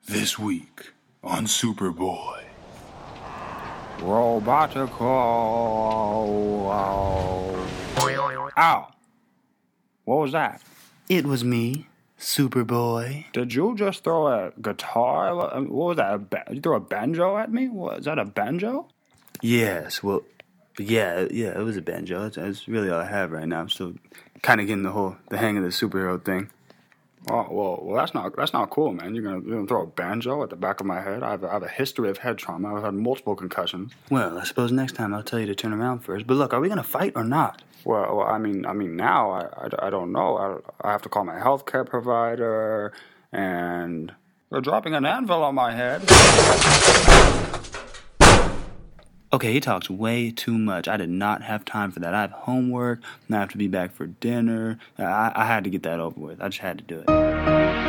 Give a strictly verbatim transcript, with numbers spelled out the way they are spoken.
This week on Superboy. Robotical. Ow. What was that? It was me, Superboy. Did you just throw a guitar? What was that? A ba- you throw a banjo at me? What, is that a banjo? Yes, well, yeah, yeah, it was a banjo. It's, it's really all I have right now. I'm still kind of getting the whole, the hang of the superhero thing. Oh, well, well, that's not that's not cool, man. You're gonna, you're gonna throw a banjo at the back of my head? I have, a, I have a history of head trauma. I've had multiple concussions. Well, I suppose next time I'll tell you to turn around first. But look, are we gonna fight or not? Well, well I mean, I mean, now I, I, I don't know. I, I have to call my healthcare provider, and they're dropping an anvil on my head. Okay, he talks way too much. I did not have time for that. I have homework, and I have to be back for dinner. I, I had to get that over with. I just had to do it.